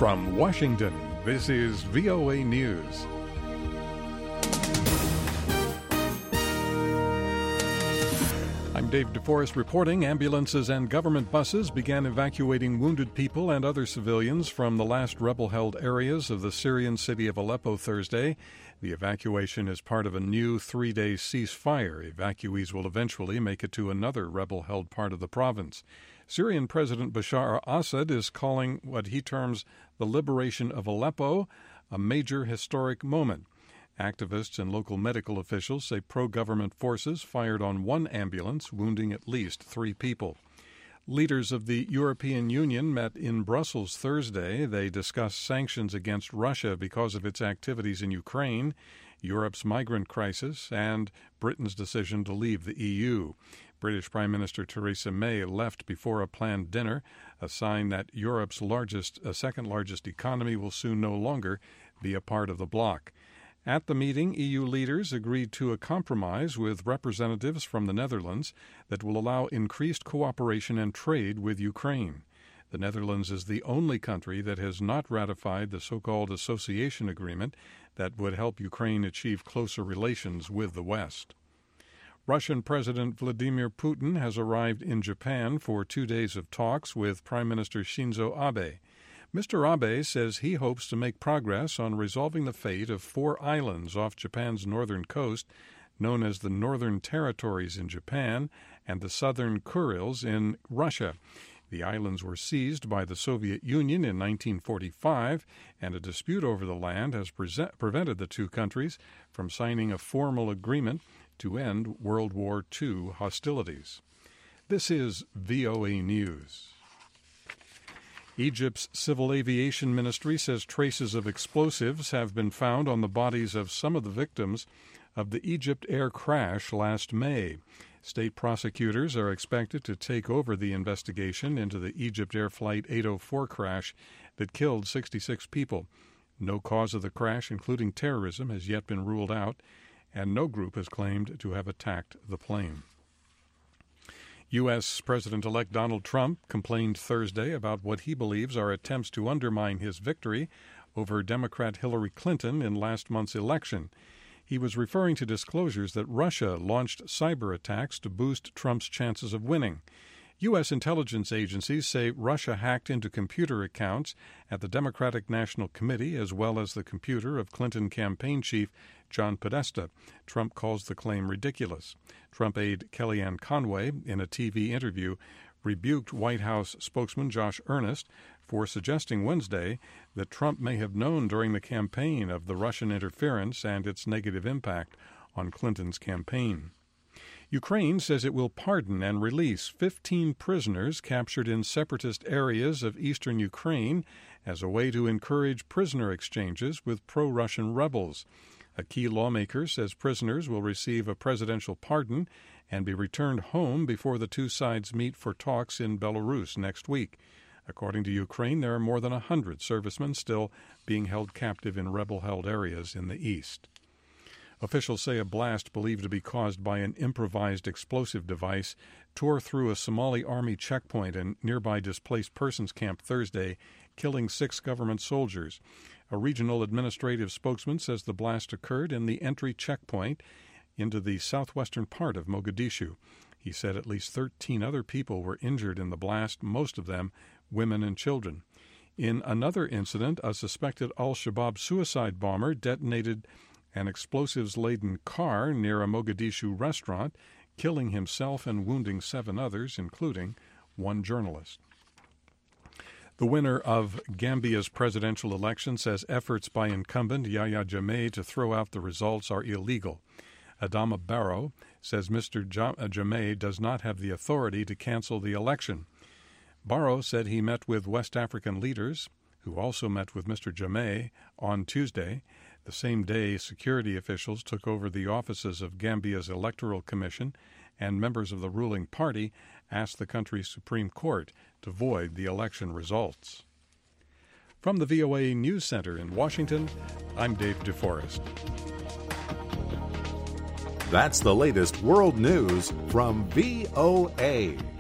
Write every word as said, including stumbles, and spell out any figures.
From Washington, this is V O A News. I'm Dave DeForest reporting. Ambulances and government buses began evacuating wounded people and other civilians from the last rebel-held areas of the Syrian city of Aleppo Thursday. The evacuation is part of a new three-day ceasefire. Evacuees will eventually make it to another rebel-held part of the province. Syrian President Bashar al-Assad is calling what he terms the liberation of Aleppo a major historic moment. Activists and local medical officials say pro-government forces fired on one ambulance, wounding at least three people. Leaders of the European Union met in Brussels Thursday. They discussed sanctions against Russia because of its activities in Ukraine, Europe's migrant crisis, and Britain's decision to leave the E U. British Prime Minister Theresa May left before a planned dinner, a sign that Europe's largest, uh, second largest economy will soon no longer be a part of the bloc. At the meeting, E U leaders agreed to a compromise with representatives from the Netherlands that will allow increased cooperation and trade with Ukraine. The Netherlands is the only country that has not ratified the so-called association agreement that would help Ukraine achieve closer relations with the West. Russian President Vladimir Putin has arrived in Japan for two days of talks with Prime Minister Shinzo Abe. Mister Abe says he hopes to make progress on resolving the fate of four islands off Japan's northern coast, known as the Northern Territories in Japan and the Southern Kurils in Russia. The islands were seized by the Soviet Union in nineteen forty-five, and a dispute over the land has pre- prevented the two countries from signing a formal agreement to end World War Two hostilities. This is V O A News. Egypt's Civil Aviation Ministry says traces of explosives have been found on the bodies of some of the victims of the Egypt Air crash last May. State prosecutors are expected to take over the investigation into the Egypt Air Flight eight oh four crash that killed sixty-six people. No cause of the crash, including terrorism, has yet been ruled out, and no group has claimed to have attacked the plane. U S. President-elect Donald Trump complained Thursday about what he believes are attempts to undermine his victory over Democrat Hillary Clinton in last month's election. He was referring to disclosures that Russia launched cyber attacks to boost Trump's chances of winning. U S intelligence agencies say Russia hacked into computer accounts at the Democratic National Committee as well as the computer of Clinton campaign chief John Podesta. Trump calls the claim ridiculous. Trump aide Kellyanne Conway, in a T V interview, rebuked White House spokesman Josh Earnest for suggesting Wednesday that Trump may have known during the campaign of the Russian interference and its negative impact on Clinton's campaign. Ukraine says it will pardon and release fifteen prisoners captured in separatist areas of eastern Ukraine as a way to encourage prisoner exchanges with pro-Russian rebels. A key lawmaker says prisoners will receive a presidential pardon and be returned home before the two sides meet for talks in Belarus next week. According to Ukraine, there are more than one hundred servicemen still being held captive in rebel-held areas in the east. Officials say a blast believed to be caused by an improvised explosive device tore through a Somali army checkpoint and nearby displaced persons camp Thursday, killing six government soldiers. A regional administrative spokesman says the blast occurred in the entry checkpoint into the southwestern part of Mogadishu. He said at least thirteen other people were injured in the blast, most of them women and children. In another incident, a suspected al-Shabaab suicide bomber detonated an explosives-laden car near a Mogadishu restaurant, killing himself and wounding seven others, including one journalist. The winner of Gambia's presidential election says efforts by incumbent Yahya Jammeh to throw out the results are illegal. Adama Barrow says Mister Jammeh does not have the authority to cancel the election. Barrow said he met with West African leaders, who also met with Mister Jammeh on Tuesday. The same day, security officials took over the offices of Gambia's Electoral Commission, and members of the ruling party asked the country's Supreme Court to void the election results. From the V O A News Center in Washington, I'm Dave DeForest. That's the latest world news from V O A.